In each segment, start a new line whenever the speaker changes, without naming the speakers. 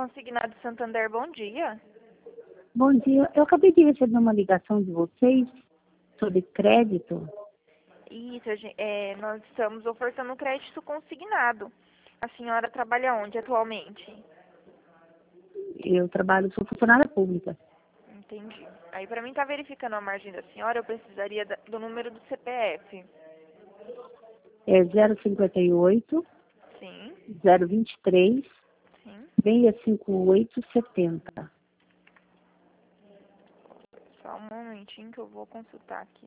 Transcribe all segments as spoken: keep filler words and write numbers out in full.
Consignado Santander, bom dia.
Bom dia. Eu acabei de receber uma ligação de vocês sobre crédito.
Isso, a gen- é, nós estamos ofertando crédito consignado. A senhora trabalha onde atualmente?
Eu trabalho, sou funcionária pública.
Entendi. Aí, para mim estar verificando a margem da senhora, eu precisaria da- do número do C P F.
É zero cinquenta e oito,
Sim,
zero vinte e três,
sim.
seiscentos e cinquenta e oito, setenta.
Só um momentinho que eu vou consultar aqui.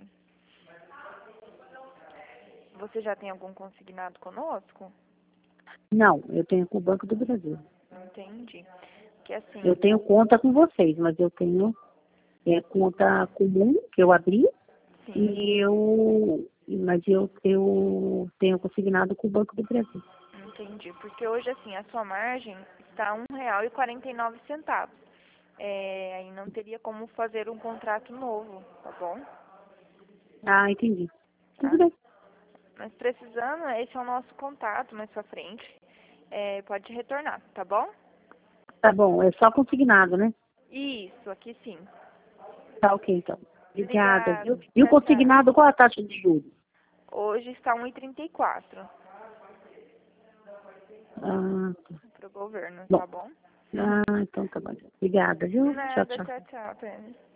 Você já tem algum consignado conosco?
Não, eu tenho com o Banco do Brasil.
Entendi. Que assim,
Eu tenho conta com vocês, mas eu tenho é, conta comum que eu abri
sim,
e eu, mas eu, eu tenho consignado com o Banco do Brasil.
entendi. Porque hoje, assim, a sua margem está um real e quarenta e nove centavos. É, aí não teria como fazer um contrato novo, tá bom?
Ah, entendi. Tudo
Tá?
bem.
Mas precisando, esse é o nosso contato mais pra frente. É, pode retornar, tá bom?
Tá bom, é só consignado, né?
Isso, aqui sim.
Tá ok, então. Obrigada, viu?
Obrigado.
E o
Tchau, tchau.
consignado, qual a taxa de juros?
Hoje está um e trinta e quatro
Ah, tá.
para o governo,
Bom.
tá bom?
Ah, então tá bom. Obrigada,
De
viu? Tchau,
nada,
tchau.
tchau, tchau, Tânia.